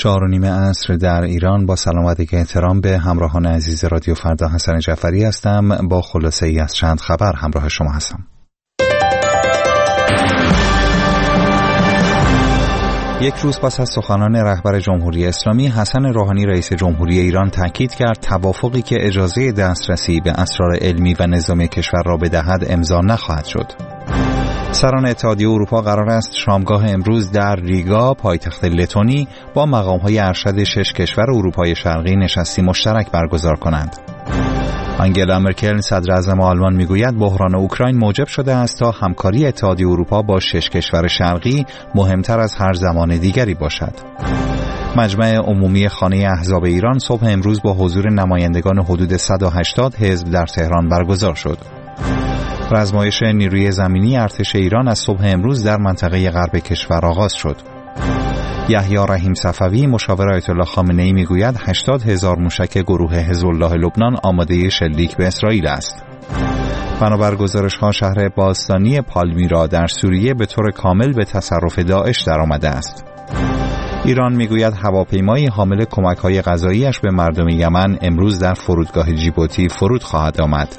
4:30 عصر در ایران. با سلام و احترام به همراهان عزیز رادیو فردا، حسن جعفری هستم. با خلاصه ای از چند خبر همراه شما هستم. یک روز پس از سخنان رهبر جمهوری اسلامی، حسن روحانی رئیس جمهوری ایران تاکید کرد توافقی که اجازه دسترسی به اسرار علمی و نظامی کشور را بدهد امضا نخواهد شد. سران اتحادیه اروپا قرار است شامگاه امروز در ریگا، پایتخت لتونی، با مقام‌های ارشد 6 کشور اروپای شرقی نشستی مشترک برگزار کنند. آنگلا مرکل صدراعظم آلمان میگوید بحران اوکراین موجب شده است تا همکاری اتحادیه اروپا با 6 کشور شرقی مهمتر از هر زمان دیگری باشد. مجمع عمومی خانه احزاب ایران صبح امروز با حضور نمایندگان حدود 180 حزب در تهران برگزار شد. رزمایش نیروی زمینی ارتش ایران از صبح امروز در منطقه غرب کشور آغاز شد. یحیی رحیم صفوی مشاور آیت الله خامنه‌ای میگوید 80,000 موشک گروه حزب الله لبنان آماده شلیک به اسرائیل است. بنابر گزارش‌ها شهر باستانی پالمیرا در سوریه به طور کامل به تصرف داعش درآمده است. ایران میگوید هواپیمایی حامل کمک‌های غذایی‌اش به مردم یمن امروز در فرودگاه جیبوتی فرود خواهد آمد.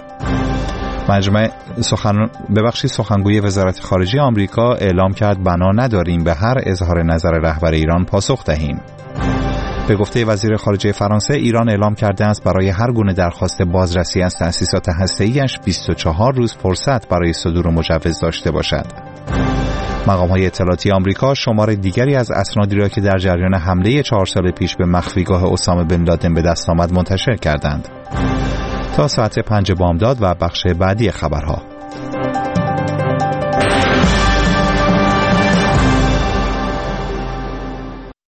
سخنگوی وزارت خارجه آمریکا اعلام کرد بنا نداریم به هر اظهار نظر رهبر ایران پاسخ دهیم. به گفته وزیر خارجه فرانسه، ایران اعلام کرده است برای هر گونه درخواست بازرسی از تأسیسات هسته‌ای‌اش 24 روز فرصت برای صدور مجوز داشته باشد. مقام‌های اطلاعاتی آمریکا شمار دیگری از اسنادی را که در جریان حمله 4 سال پیش به مخفیگاه اسامه بن لادن به دست آمد منتشر کردند. تا ساعت 5 بامداد و بخش بعدی خبرها.